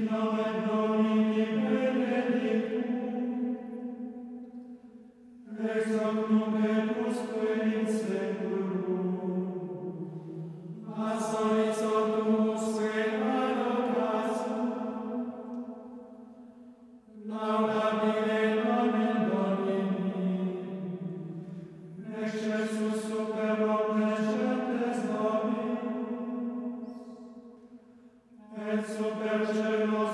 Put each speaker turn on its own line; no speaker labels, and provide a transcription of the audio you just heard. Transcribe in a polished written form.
nomen Domini benedictum, ex hoc nunc et usque in seculum, a solis autumusque ad occasium, laudabile nomen Domini, excelsus super omnes gentes Dominus, et super celos